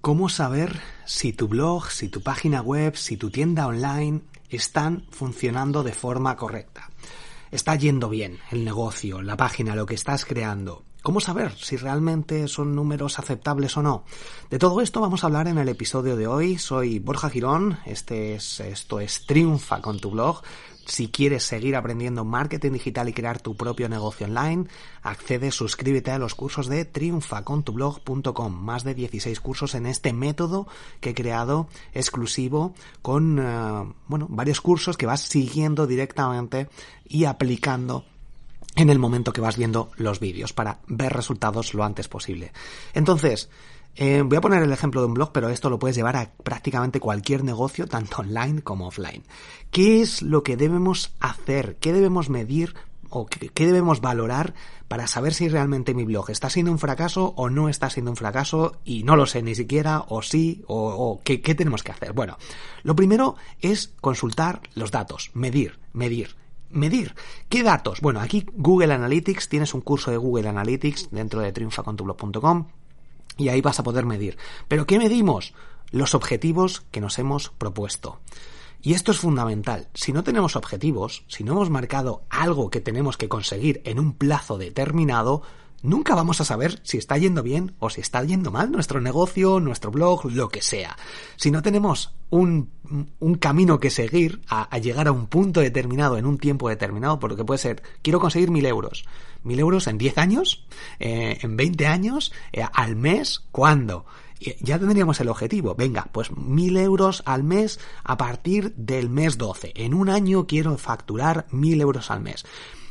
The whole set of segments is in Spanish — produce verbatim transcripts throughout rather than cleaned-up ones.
¿Cómo saber si tu blog, si tu página web, si tu tienda online están funcionando de forma correcta? ¿Está yendo bien el negocio, la página, lo que estás creando? ¿Cómo saber si realmente son números aceptables o no? De todo esto vamos a hablar en el episodio de hoy. Soy Borja Girón, este es, esto es Triunfa con tu blog. Si quieres seguir aprendiendo marketing digital y crear tu propio negocio online, accede, suscríbete a los cursos de triunfa con tu blog punto com. Más de dieciséis cursos en este método que he creado exclusivo con uh, bueno, varios cursos que vas siguiendo directamente y aplicando en el momento que vas viendo los vídeos para ver resultados lo antes posible. Entonces, Eh, voy a poner el ejemplo de un blog, pero esto lo puedes llevar a prácticamente cualquier negocio, tanto online como offline. ¿Qué es lo que debemos hacer? ¿Qué debemos medir o qué, qué debemos valorar para saber si realmente mi blog está siendo un fracaso o no está siendo un fracaso? Y no lo sé ni siquiera, o sí, o, o ¿qué, qué tenemos que hacer? Bueno, lo primero es consultar los datos, medir, medir. Medir. ¿Qué datos? Bueno, aquí Google Analytics, tienes un curso de Google Analytics dentro de triunfa con tu blog punto com. Y ahí vas a poder medir. ¿Pero qué medimos? Los objetivos que nos hemos propuesto. Y esto es fundamental. Si no tenemos objetivos, si no hemos marcado algo que tenemos que conseguir en un plazo determinado, nunca vamos a saber si está yendo bien o si está yendo mal nuestro negocio, nuestro blog, lo que sea. Si no tenemos un, un camino que seguir a, a llegar a un punto determinado en un tiempo determinado, porque puede ser, quiero conseguir mil euros. Mil euros en diez años, eh, en veinte años, eh, al mes, ¿cuándo? Ya tendríamos el objetivo. Venga, pues mil euros al mes a partir del mes doce. En un año quiero facturar mil euros al mes.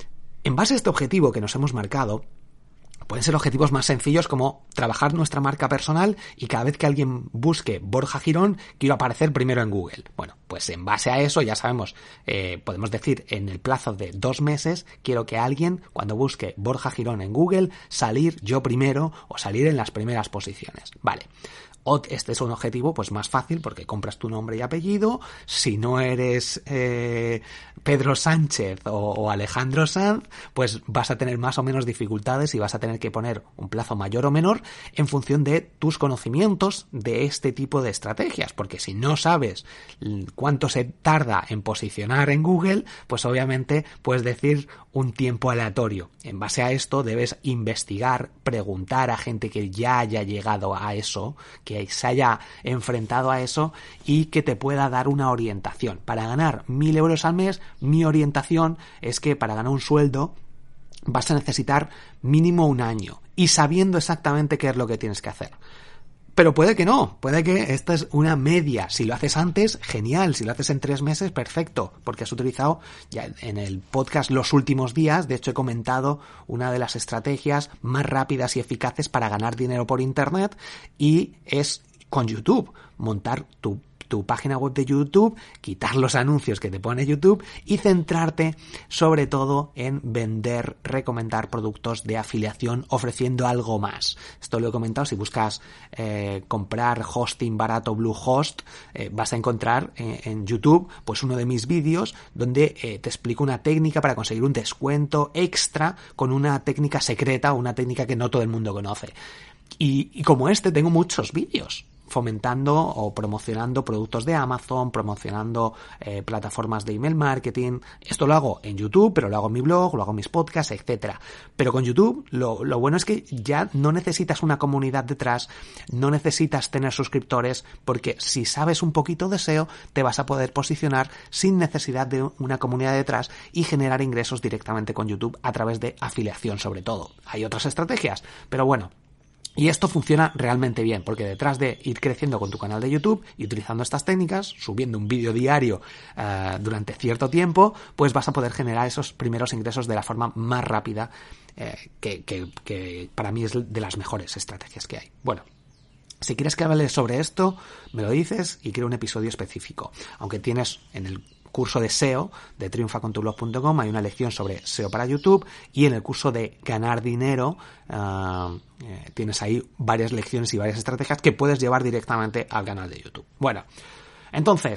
En base a este objetivo que nos hemos marcado, pueden ser objetivos más sencillos como trabajar nuestra marca personal y cada vez que alguien busque Borja Girón, quiero aparecer primero en Google. Bueno, pues en base a eso ya sabemos, eh, podemos decir en el plazo de dos meses, quiero que alguien cuando busque Borja Girón en Google, salir yo primero o salir en las primeras posiciones. Vale. Este es un objetivo pues más fácil porque compras tu nombre y apellido. Si no eres eh, Pedro Sánchez o, o Alejandro Sanz, pues vas a tener más o menos dificultades y vas a tener que poner un plazo mayor o menor en función de tus conocimientos de este tipo de estrategias. Porque si no sabes cuánto se tarda en posicionar en Google, pues obviamente puedes decir un tiempo aleatorio. En base a esto debes investigar, preguntar a gente que ya haya llegado a eso, que que se haya enfrentado a eso y que te pueda dar una orientación. Para ganar mil euros al mes, mi orientación es que para ganar un sueldo vas a necesitar mínimo un año y sabiendo exactamente qué es lo que tienes que hacer. Pero puede que no, puede que esta es una media. Si lo haces antes, genial. Si lo haces en tres meses, perfecto. Porque has utilizado ya en el podcast los últimos días, de hecho he comentado una de las estrategias más rápidas y eficaces para ganar dinero por internet y es con YouTube. Montar tu tu página web de YouTube, quitar los anuncios que te pone YouTube y centrarte sobre todo en vender, recomendar productos de afiliación ofreciendo algo más. Esto lo he comentado, si buscas eh, comprar hosting barato Bluehost, eh, vas a encontrar eh, en YouTube pues uno de mis vídeos donde eh, te explico una técnica para conseguir un descuento extra con una técnica secreta, una técnica que no todo el mundo conoce. Y, y como este tengo muchos vídeos fomentando o promocionando productos de Amazon, promocionando eh, plataformas de email marketing. Esto lo hago en YouTube, pero lo hago en mi blog, lo hago en mis podcasts, etcétera. Pero con YouTube lo, lo bueno es que ya no necesitas una comunidad detrás, no necesitas tener suscriptores, porque si sabes un poquito de S E O, te vas a poder posicionar sin necesidad de una comunidad detrás y generar ingresos directamente con YouTube a través de afiliación sobre todo. Hay otras estrategias, pero bueno. Y esto funciona realmente bien, porque detrás de ir creciendo con tu canal de YouTube y utilizando estas técnicas, subiendo un vídeo diario uh, durante cierto tiempo, pues vas a poder generar esos primeros ingresos de la forma más rápida, eh, que, que, que para mí es de las mejores estrategias que hay. Bueno, si quieres que hable sobre esto, me lo dices y creo un episodio específico. Aunque tienes en el curso de S E O de triunfa con tu blog punto com hay una lección sobre S E O para YouTube y en el curso de ganar dinero uh, eh, tienes ahí varias lecciones y varias estrategias que puedes llevar directamente al canal de YouTube. Bueno, entonces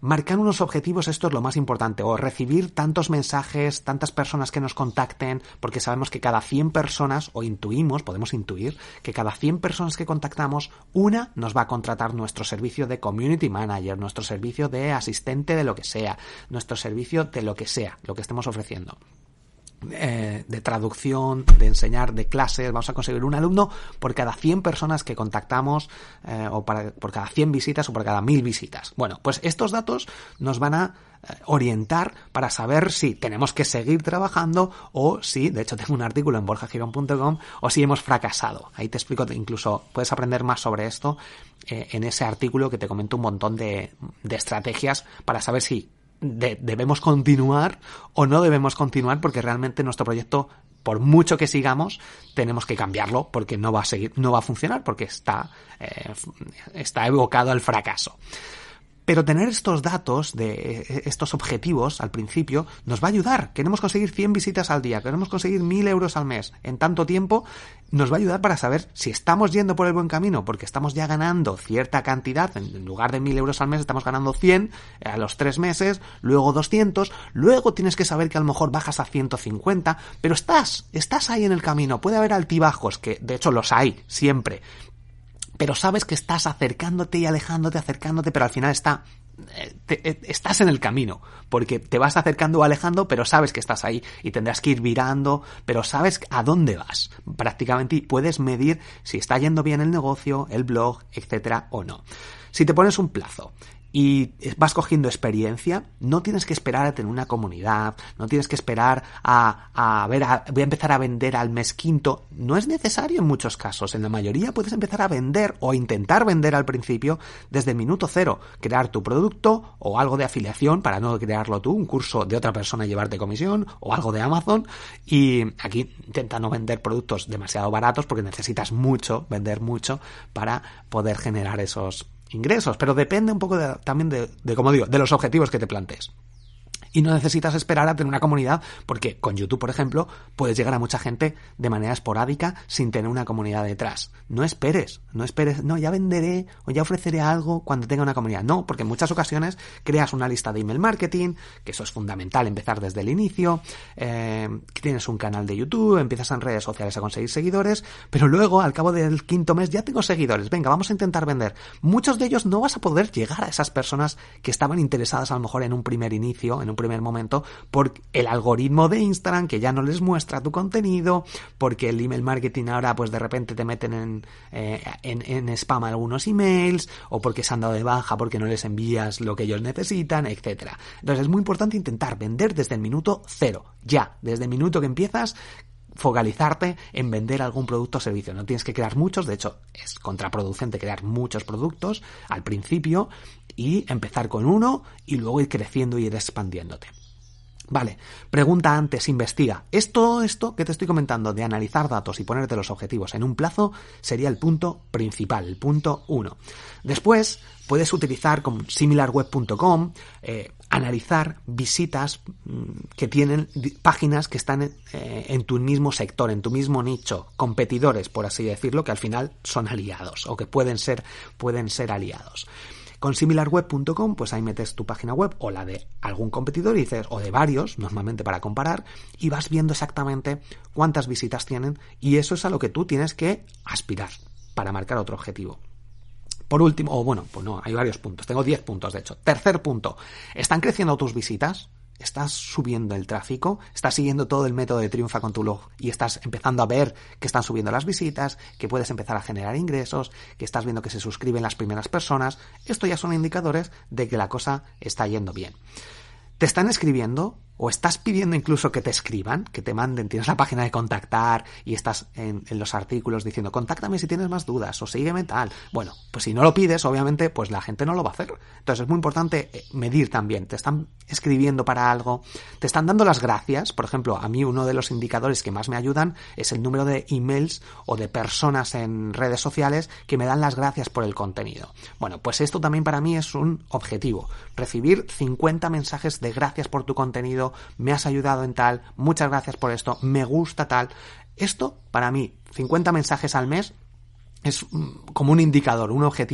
marcar unos objetivos, esto es lo más importante, o recibir tantos mensajes, tantas personas que nos contacten, porque sabemos que cada cien personas, o intuimos, podemos intuir, que cada cien personas que contactamos, una nos va a contratar nuestro servicio de community manager, nuestro servicio de asistente de lo que sea, nuestro servicio de lo que sea, lo que estemos ofreciendo. Eh, de traducción, de enseñar, de clases, vamos a conseguir un alumno por cada cien personas que contactamos, eh, o para, por cada cien visitas o por cada mil visitas. Bueno, pues estos datos nos van a eh, orientar para saber si tenemos que seguir trabajando o si, de hecho tengo un artículo en borja girón punto com, o si hemos fracasado. Ahí te explico, incluso puedes aprender más sobre esto eh, en ese artículo que te comento un montón de, de estrategias para saber si De, debemos continuar o no debemos continuar, porque realmente nuestro proyecto, por mucho que sigamos, tenemos que cambiarlo porque no va a seguir, no va a funcionar, porque está, eh, está evocado al fracaso. Pero tener estos datos, de estos objetivos al principio, nos va a ayudar. Queremos conseguir cien visitas al día, queremos conseguir mil euros al mes en tanto tiempo, nos va a ayudar para saber si estamos yendo por el buen camino, porque estamos ya ganando cierta cantidad, en lugar de mil euros al mes estamos ganando cien a los tres meses, luego doscientos, luego tienes que saber que a lo mejor bajas a ciento cincuenta, pero estás, estás ahí en el camino. Puede haber altibajos, que de hecho los hay siempre, pero sabes que estás acercándote y alejándote, acercándote, pero al final está, te, estás en el camino, porque te vas acercando o alejando, pero sabes que estás ahí y tendrás que ir virando, pero sabes a dónde vas prácticamente y puedes medir si está yendo bien el negocio, el blog, etcétera, o no. Si te pones un plazo y vas cogiendo experiencia, no tienes que esperar a tener una comunidad, no tienes que esperar a, a ver, a, voy a empezar a vender al mes quinto. No es necesario en muchos casos. En la mayoría puedes empezar a vender o intentar vender al principio desde el minuto cero. Crear tu producto o algo de afiliación para no crearlo tú, un curso de otra persona y llevarte comisión o algo de Amazon. Y aquí intenta no vender productos demasiado baratos porque necesitas mucho, vender mucho para poder generar esos ingresos, pero depende un poco de, también de, de, como digo, de los objetivos que te plantees. Y no necesitas esperar a tener una comunidad, porque con YouTube, por ejemplo, puedes llegar a mucha gente de manera esporádica sin tener una comunidad detrás. No esperes, no esperes, no, ya venderé o ya ofreceré algo cuando tenga una comunidad. No, porque en muchas ocasiones creas una lista de email marketing, que eso es fundamental, empezar desde el inicio, eh, tienes un canal de YouTube, empiezas en redes sociales a conseguir seguidores, pero luego, al cabo del quinto mes, ya tengo seguidores, venga, vamos a intentar vender. Muchos de ellos no vas a poder llegar a esas personas que estaban interesadas a lo mejor en un primer inicio, en un primer momento, por el algoritmo de Instagram que ya no les muestra tu contenido, porque el email marketing ahora pues de repente te meten en, eh, en, en spam algunos emails, o porque se han dado de baja porque no les envías lo que ellos necesitan, etcétera. Entonces es muy importante intentar vender desde el minuto cero, ya, desde el minuto que empiezas, focalizarte en vender algún producto o servicio. No tienes que crear muchos, de hecho es contraproducente crear muchos productos al principio y empezar con uno y luego ir creciendo y ir expandiéndote. Vale, pregunta antes, investiga. Esto, esto que te estoy comentando de analizar datos y ponerte los objetivos en un plazo sería el punto principal, el punto uno. Después puedes utilizar con similar web punto com, eh, analizar visitas mmm, que tienen páginas que están eh, en tu mismo sector, en tu mismo nicho, competidores, por así decirlo, que al final son aliados o que pueden ser, pueden ser aliados. Con similar web punto com, pues ahí metes tu página web o la de algún competidor y dices, o de varios, normalmente para comparar, y vas viendo exactamente cuántas visitas tienen, y eso es a lo que tú tienes que aspirar para marcar otro objetivo. Por último, o bueno, pues no, hay varios puntos, tengo diez puntos de hecho. Tercer punto, ¿están creciendo tus visitas? ¿Estás subiendo el tráfico? ¿Estás siguiendo todo el método de Triunfa con tu blog y estás empezando a ver que están subiendo las visitas, que puedes empezar a generar ingresos, que estás viendo que se suscriben las primeras personas? Esto ya son indicadores de que la cosa está yendo bien. ¿Te están escribiendo? ¿O estás pidiendo incluso que te escriban, que te manden? Tienes la página de contactar y estás en, en los artículos diciendo contáctame si tienes más dudas o sígueme tal. Bueno, pues si no lo pides, obviamente, pues la gente no lo va a hacer. Entonces es muy importante medir también. Te están escribiendo para algo, te están dando las gracias. Por ejemplo, a mí uno de los indicadores que más me ayudan es el número de emails o de personas en redes sociales que me dan las gracias por el contenido. Bueno, pues esto también para mí es un objetivo. Recibir cincuenta mensajes de gracias por tu contenido, me has ayudado en tal, muchas gracias por esto, me gusta tal. Esto, para mí, cincuenta mensajes al mes es como un indicador, un objetivo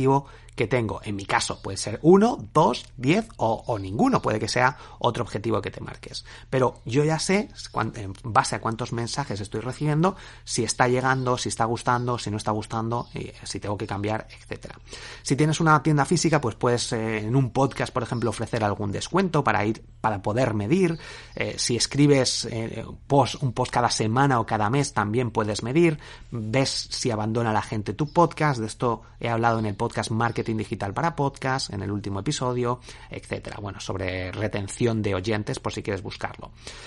que tengo. En mi caso puede ser uno, dos, diez o, o ninguno, puede que sea otro objetivo que te marques. Pero yo ya sé, en base a cuántos mensajes estoy recibiendo, si está llegando, si está gustando, si no está gustando, si tengo que cambiar, etcétera. Si tienes una tienda física, pues puedes eh, en un podcast, por ejemplo, ofrecer algún descuento para ir, para poder medir. Eh, si escribes eh, post, un post cada semana o cada mes, también puedes medir. Ves si abandona la gente tu podcast. De esto he hablado en el podcast Marketing Digital para Podcast, en el último episodio, etcétera. Bueno, sobre retención de oyentes, por si quieres buscarlo.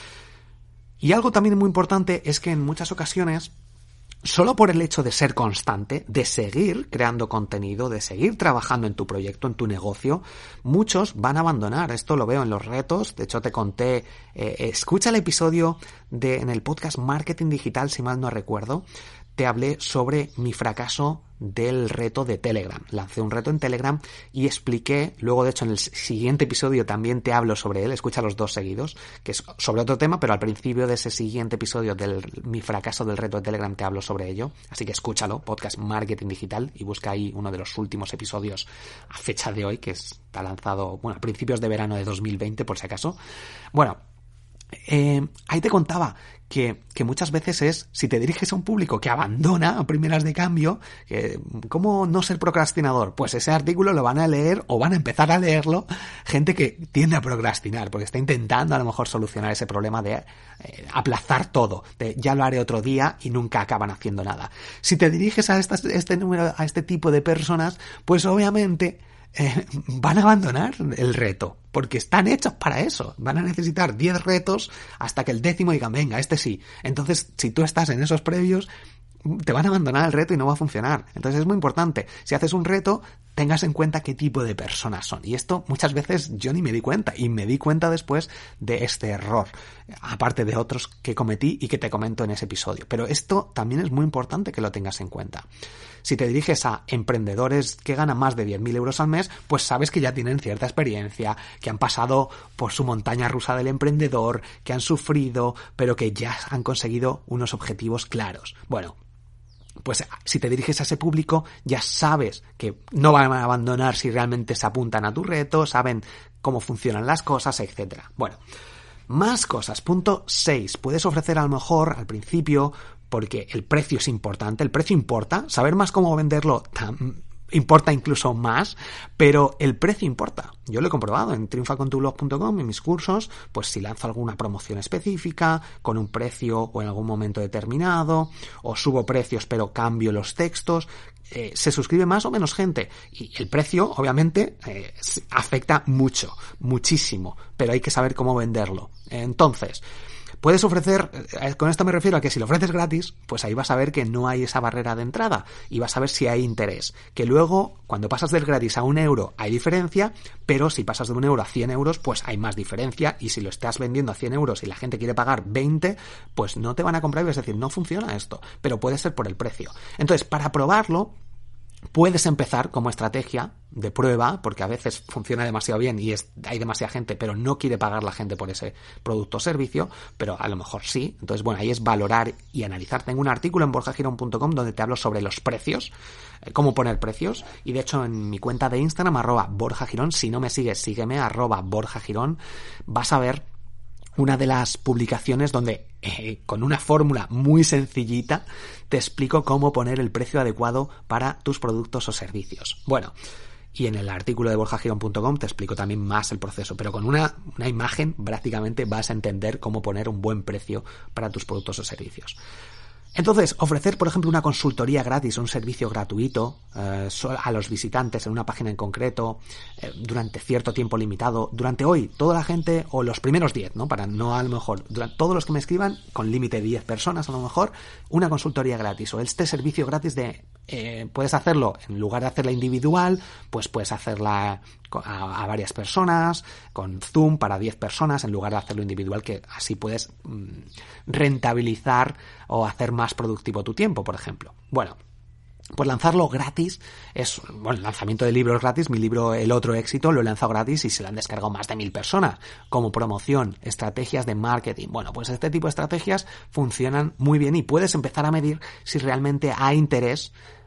Y algo también muy importante es que en muchas ocasiones, solo por el hecho de ser constante, de seguir creando contenido, de seguir trabajando en tu proyecto, en tu negocio, muchos van a abandonar. Esto lo veo en los retos. De hecho, te conté, eh, escucha el episodio de en el podcast Marketing Digital, si mal no recuerdo, te hablé sobre mi fracaso del reto de Telegram. Lancé un reto en Telegram y expliqué, luego de hecho en el siguiente episodio también te hablo sobre él, escucha los dos seguidos, que es sobre otro tema, pero al principio de ese siguiente episodio del mi fracaso del reto de Telegram te hablo sobre ello, así que escúchalo, podcast Marketing Digital, y busca ahí uno de los últimos episodios a fecha de hoy, que está lanzado, bueno, a principios de verano de dos mil veinte, por si acaso. Bueno, Eh, ahí te contaba que, que muchas veces es, si te diriges a un público que abandona a primeras de cambio, que, ¿cómo no ser procrastinador? Pues ese artículo lo van a leer o van a empezar a leerlo gente que tiende a procrastinar, porque está intentando a lo mejor solucionar ese problema de eh, aplazar todo, de ya lo haré otro día y nunca acaban haciendo nada. Si te diriges a estas, este número, a este tipo de personas, pues obviamente Eh, van a abandonar el reto, porque están hechos para eso. Van a necesitar diez retos hasta que el décimo digan, venga, este sí. Entonces, si tú estás en esos previos, te van a abandonar el reto y no va a funcionar. Entonces es muy importante, si haces un reto, tengas en cuenta qué tipo de personas son. Y esto muchas veces yo ni me di cuenta, y me di cuenta después de este error, aparte de otros que cometí y que te comento en ese episodio. Pero esto también es muy importante que lo tengas en cuenta. Si te diriges a emprendedores que ganan más de diez mil euros al mes, pues sabes que ya tienen cierta experiencia, que han pasado por su montaña rusa del emprendedor, que han sufrido, pero que ya han conseguido unos objetivos claros. Bueno, pues si te diriges a ese público, ya sabes que no van a abandonar si realmente se apuntan a tu reto, saben cómo funcionan las cosas, etcétera. Bueno, más cosas. Punto seis. Puedes ofrecer a lo mejor al principio, porque el precio es importante, el precio importa, saber más cómo venderlo tam- importa incluso más, pero el precio importa. Yo lo he comprobado en triunfa con tu blog punto com, en mis cursos, pues si lanzo alguna promoción específica, con un precio o en algún momento determinado, o subo precios pero cambio los textos, eh, se suscribe más o menos gente. Y el precio, obviamente, eh, afecta mucho, muchísimo, pero hay que saber cómo venderlo. Entonces, puedes ofrecer, con esto me refiero a que si lo ofreces gratis, pues ahí vas a ver que no hay esa barrera de entrada y vas a ver si hay interés. Que luego, cuando pasas del gratis a un euro, hay diferencia, pero si pasas de un euro a cien euros, pues hay más diferencia, y si lo estás vendiendo a cien euros y la gente quiere pagar veinte, pues no te van a comprar y vas a decir, no funciona esto, pero puede ser por el precio. Entonces, para probarlo, puedes empezar como estrategia de prueba, porque a veces funciona demasiado bien y es, hay demasiada gente, pero no quiere pagar la gente por ese producto o servicio, pero a lo mejor sí. Entonces, bueno, ahí es valorar y analizar. Tengo un artículo en borja girón punto com donde te hablo sobre los precios, eh, cómo poner precios, y de hecho en mi cuenta de Instagram, arroba Borja Girón, si no me sigues, sígueme, arroba Borja Girón, vas a ver una de las publicaciones donde eh, con una fórmula muy sencillita te explico cómo poner el precio adecuado para tus productos o servicios. Bueno, y en el artículo de borja girón punto com te explico también más el proceso, pero con una, una imagen prácticamente vas a entender cómo poner un buen precio para tus productos o servicios. Entonces, ofrecer, por ejemplo, una consultoría gratis, un servicio gratuito eh, a los visitantes en una página en concreto, eh, durante cierto tiempo limitado, durante hoy, toda la gente, o los primeros diez, ¿no? Para no, a lo mejor, durante todos los que me escriban, con límite de diez personas, a lo mejor, una consultoría gratis, o este servicio gratis de, eh, puedes hacerlo, en lugar de hacerla individual, pues puedes hacerla a, a varias personas, con Zoom para diez personas, en lugar de hacerlo individual, que así puedes mm, rentabilizar o hacer más productivo tu tiempo, por ejemplo. Bueno, pues lanzarlo gratis es, bueno, el lanzamiento de libros gratis, mi libro El Otro Éxito lo he lanzado gratis y se lo han descargado más de mil personas, como promoción, estrategias de marketing. Bueno, pues este tipo de estrategias funcionan muy bien y puedes empezar a medir si realmente hay interés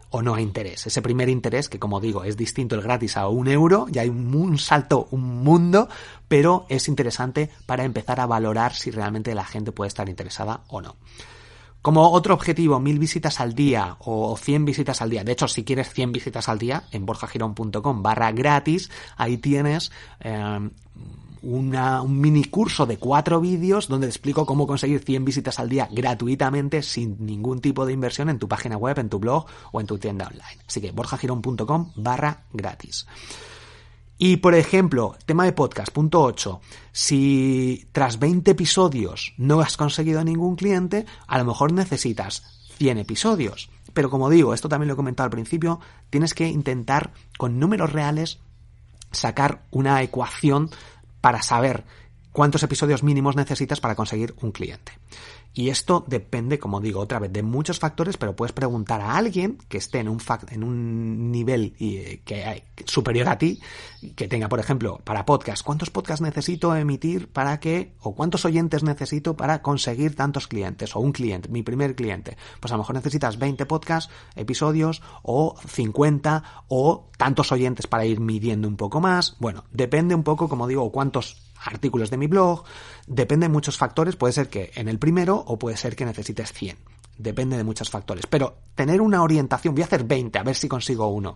o no hay interés. Ese primer interés, que como digo, es distinto el gratis a un euro, ya hay un, un salto, un mundo, pero es interesante para empezar a valorar si realmente la gente puede estar interesada o no. Como otro objetivo, mil visitas al día o cien visitas al día. De hecho, si quieres cien visitas al día, en borjagirón.com barra gratis, ahí tienes eh, una, un mini curso de cuatro vídeos donde te explico cómo conseguir cien visitas al día gratuitamente sin ningún tipo de inversión en tu página web, en tu blog o en tu tienda online. Así que borjagirón.com barra gratis. Y, por ejemplo, tema de podcast, punto ocho. Si tras veinte episodios no has conseguido ningún cliente, a lo mejor necesitas cien episodios. Pero como digo, esto también lo he comentado al principio, tienes que intentar con números reales sacar una ecuación para saber cuántos episodios mínimos necesitas para conseguir un cliente. Y esto depende, como digo, otra vez, de muchos factores, pero puedes preguntar a alguien que esté en un fact, en un nivel y, que hay, superior a ti, que tenga, por ejemplo, para podcast, ¿cuántos podcasts necesito emitir para que, o cuántos oyentes necesito para conseguir tantos clientes, o un cliente, mi primer cliente? Pues a lo mejor necesitas veinte podcasts, episodios, o cincuenta, o tantos oyentes para ir midiendo un poco más. Bueno, depende un poco, como digo, cuántos artículos de mi blog, depende de muchos factores, puede ser que en el primero o puede ser que necesites cien, depende de muchos factores, pero tener una orientación, voy a hacer veinte, a ver si consigo uno.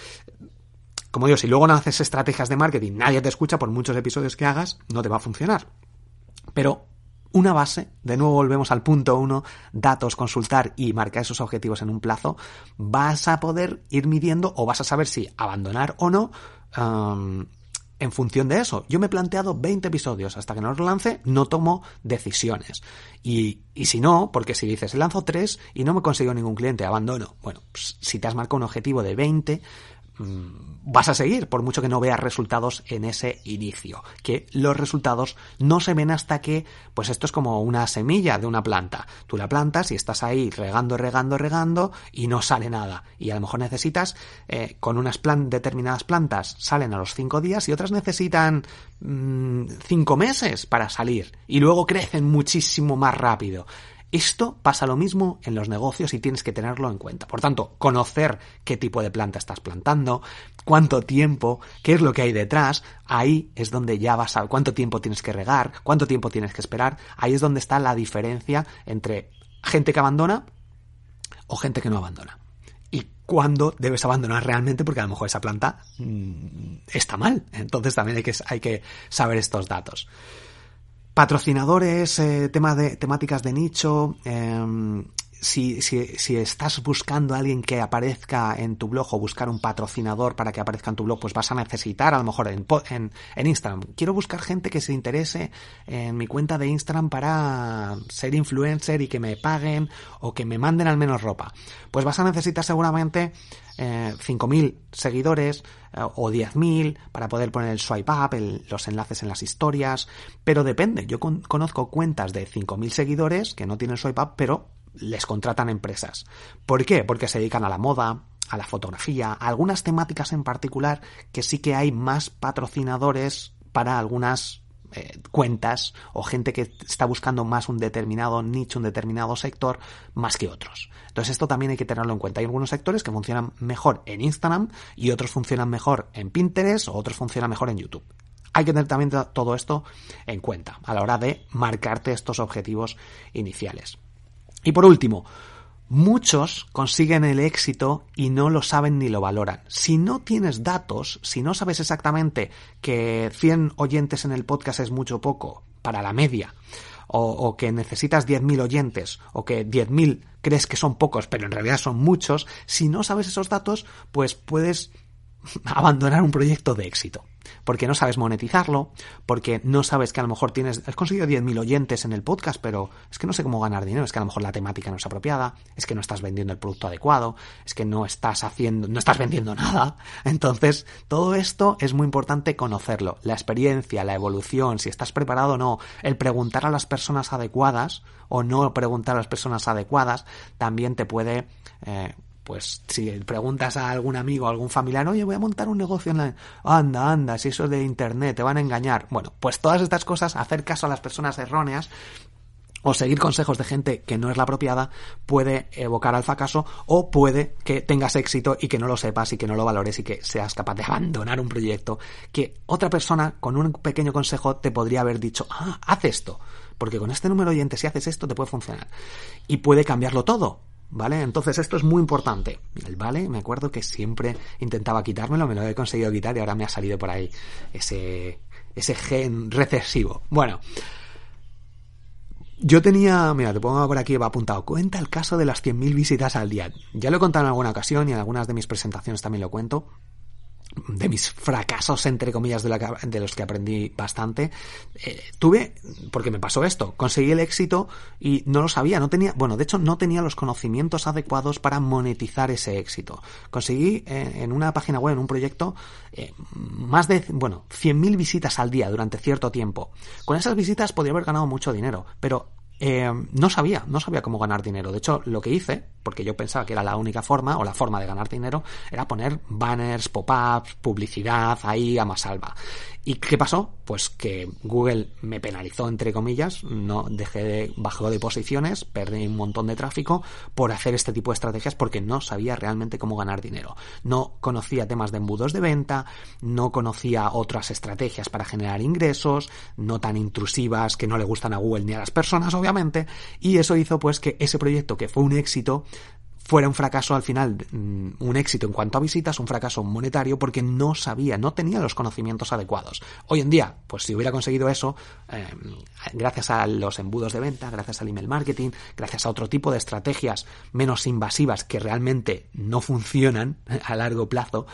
Como digo, si luego no haces estrategias de marketing, nadie te escucha, por muchos episodios que hagas, no te va a funcionar. Pero una base, de nuevo volvemos al punto uno, datos, consultar y marcar esos objetivos en un plazo, vas a poder ir midiendo o vas a saber si abandonar o no, um, en función de eso. Yo me he planteado veinte episodios. Hasta que no los lance, no tomo decisiones. Y, y si no, porque si dices, lanzo tres y no me consigo ningún cliente, abandono. Bueno, pues, si te has marcado un objetivo de veinte, mmm, vas a seguir, por mucho que no veas resultados en ese inicio. Que los resultados no se ven hasta que, pues esto es como una semilla de una planta. Tú la plantas y estás ahí regando, regando, regando y no sale nada. Y a lo mejor necesitas, eh, con unas plan- determinadas plantas salen a los cinco días y otras necesitan mmm, cinco meses para salir. Y luego crecen muchísimo más rápido. Esto pasa lo mismo en los negocios y tienes que tenerlo en cuenta. Por tanto, conocer qué tipo de planta estás plantando, cuánto tiempo, qué es lo que hay detrás, ahí es donde ya vas a... cuánto tiempo tienes que regar, cuánto tiempo tienes que esperar, ahí es donde está la diferencia entre gente que abandona o gente que no abandona. Y cuándo debes abandonar realmente, porque a lo mejor esa planta mmm, está mal. Entonces también hay que, hay que saber estos datos. Patrocinadores, eh, tema de, temáticas de nicho, eh, si, si, si estás buscando a alguien que aparezca en tu blog o buscar un patrocinador para que aparezca en tu blog, pues vas a necesitar a lo mejor en, en, en Instagram. Quiero buscar gente que se interese en mi cuenta de Instagram para ser influencer y que me paguen o que me manden al menos ropa. Pues vas a necesitar seguramente eh, cinco mil seguidores eh, o diez mil para poder poner el swipe up, el, los enlaces en las historias, pero depende. Yo con, conozco cuentas de cinco mil seguidores que no tienen swipe up, pero les contratan empresas. ¿Por qué? Porque se dedican a la moda, a la fotografía, a algunas temáticas en particular que sí que hay más patrocinadores para algunas eh, cuentas o gente que está buscando más un determinado nicho, un determinado sector, más que otros. Entonces esto también hay que tenerlo en cuenta. Hay algunos sectores que funcionan mejor en Instagram y otros funcionan mejor en Pinterest o otros funcionan mejor en YouTube. Hay que tener también todo esto en cuenta a la hora de marcarte estos objetivos iniciales. Y por último, muchos consiguen el éxito y no lo saben ni lo valoran. Si no tienes datos, si no sabes exactamente que cien oyentes en el podcast es mucho o poco para la media, o, o que necesitas diez mil oyentes, o que diez mil crees que son pocos, pero en realidad son muchos, si no sabes esos datos, pues puedes abandonar un proyecto de éxito. Porque no sabes monetizarlo, porque no sabes que a lo mejor tienes, has conseguido diez mil oyentes en el podcast, pero es que no sé cómo ganar dinero, es que a lo mejor la temática no es apropiada, es que no estás vendiendo el producto adecuado, es que no estás haciendo, no estás vendiendo nada. Entonces, todo esto es muy importante conocerlo, la experiencia, la evolución, si estás preparado o no, el preguntar a las personas adecuadas o no preguntar a las personas adecuadas, también te puede... Eh, Pues si preguntas a algún amigo o algún familiar, oye, voy a montar un negocio online, anda, anda, si eso es de internet, te van a engañar. Bueno, pues todas estas cosas, hacer caso a las personas erróneas o seguir consejos de gente que no es la apropiada puede evocar al fracaso, o puede que tengas éxito y que no lo sepas y que no lo valores y que seas capaz de abandonar un proyecto que otra persona con un pequeño consejo te podría haber dicho, ah, haz esto, porque con este número de oyentes si haces esto te puede funcionar y puede cambiarlo todo, ¿vale? Entonces esto es muy importante. El vale, me acuerdo que siempre intentaba quitármelo, me lo he conseguido quitar y ahora me ha salido por ahí ese, ese gen recesivo. Bueno, yo tenía, mira, te pongo por aquí, va apuntado, cuenta el caso de las cien mil visitas al día. Ya lo he contado en alguna ocasión y en algunas de mis presentaciones también lo cuento, de mis fracasos, entre comillas, de, la que, de los que aprendí bastante. Eh, tuve, porque me pasó esto, conseguí el éxito y no lo sabía, no tenía, bueno, de hecho no tenía los conocimientos adecuados para monetizar ese éxito. Conseguí eh, en una página web, en un proyecto, eh, más de, bueno, cien mil visitas al día durante cierto tiempo. Con esas visitas podría haber ganado mucho dinero, pero Eh, no sabía, no sabía cómo ganar dinero. De hecho, lo que hice, porque yo pensaba que era la única forma, o la forma de ganar dinero, era poner banners, pop-ups, publicidad ahí a mansalva. ¿Y qué pasó? Pues que Google me penalizó, entre comillas, no dejé de, bajó de posiciones, perdí un montón de tráfico por hacer este tipo de estrategias porque no sabía realmente cómo ganar dinero. No conocía temas de embudos de venta, no conocía otras estrategias para generar ingresos, no tan intrusivas que no le gustan a Google ni a las personas, obviamente, y eso hizo pues que ese proyecto, que fue un éxito, fuera un fracaso al final, un éxito en cuanto a visitas, un fracaso monetario, porque no sabía, no tenía los conocimientos adecuados. Hoy en día, pues si hubiera conseguido eso, eh, gracias a los embudos de venta, gracias al email marketing, gracias a otro tipo de estrategias menos invasivas que realmente no funcionan a largo plazo,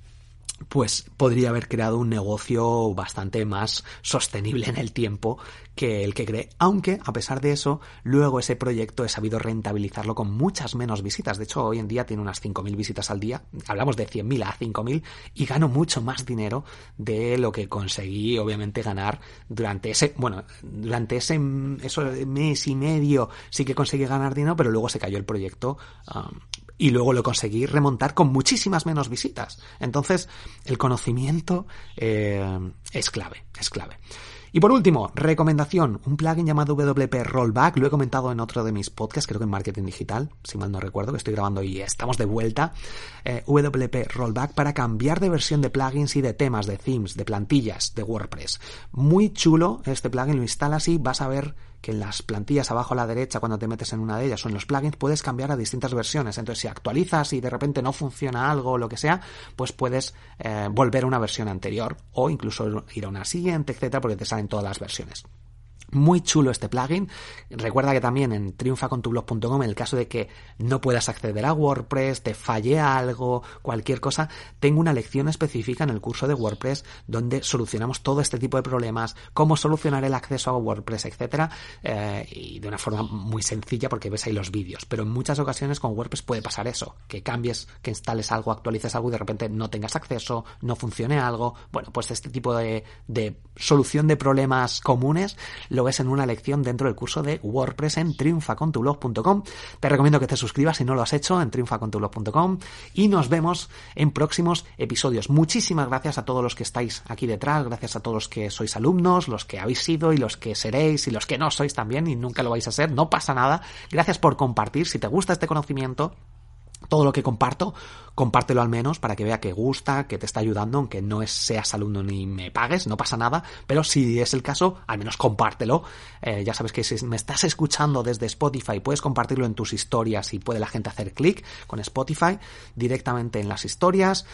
pues podría haber creado un negocio bastante más sostenible en el tiempo que el que creé, aunque a pesar de eso, luego ese proyecto he sabido rentabilizarlo con muchas menos visitas. De hecho, hoy en día tiene unas cinco mil visitas al día, hablamos de cien mil a cinco mil, y gano mucho más dinero de lo que conseguí, obviamente, ganar durante ese, bueno, durante ese eso, mes y medio sí que conseguí ganar dinero, pero luego se cayó el proyecto, um, y luego lo conseguí remontar con muchísimas menos visitas. Entonces, el conocimiento eh, es clave, es clave. Y por último, recomendación, un plugin llamado W P Rollback, lo he comentado en otro de mis podcasts, creo que en Marketing Digital, si mal no recuerdo, que estoy grabando y estamos de vuelta, eh, W P Rollback para cambiar de versión de plugins y de temas, de themes, de plantillas de WordPress. Muy chulo este plugin, lo instalas y vas a ver que en las plantillas abajo a la derecha, cuando te metes en una de ellas o en los plugins, puedes cambiar a distintas versiones. Entonces, si actualizas y de repente no funciona algo o lo que sea, pues puedes eh, volver a una versión anterior o incluso ir a una siguiente, etcétera, porque te salen todas las versiones. Muy chulo este plugin. Recuerda que también en triunfa con tu blog punto com, en el caso de que no puedas acceder a WordPress, te falle algo, cualquier cosa, tengo una lección específica en el curso de WordPress donde solucionamos todo este tipo de problemas, cómo solucionar el acceso a WordPress, etcétera, eh, y de una forma muy sencilla porque ves ahí los vídeos. Pero en muchas ocasiones con WordPress puede pasar eso, que cambies, que instales algo, actualices algo y de repente no tengas acceso, no funcione algo. Bueno, pues este tipo de, de solución de problemas comunes lo ves en una lección dentro del curso de WordPress en triunfa con tu blog punto com. Te recomiendo que te suscribas si no lo has hecho en triunfa con tu blog punto com y nos vemos en próximos episodios. Muchísimas gracias a todos los que estáis aquí detrás, gracias a todos los que sois alumnos, los que habéis sido y los que seréis y los que no sois también y nunca lo vais a ser, no pasa nada. Gracias por compartir. Si te gusta este conocimiento, todo lo que comparto, compártelo al menos para que vea que gusta, que te está ayudando, aunque no es, seas alumno ni me pagues, no pasa nada, pero si es el caso, al menos compártelo. Eh, ya sabes que si me estás escuchando desde Spotify, puedes compartirlo en tus historias y puede la gente hacer clic con Spotify directamente en las historias,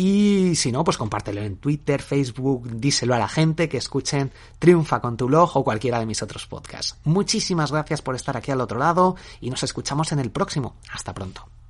y si no, pues compártelo en Twitter, Facebook, díselo a la gente que escuchen Triunfa con tu blog o cualquiera de mis otros podcasts. Muchísimas gracias por estar aquí al otro lado y nos escuchamos en el próximo. Hasta pronto.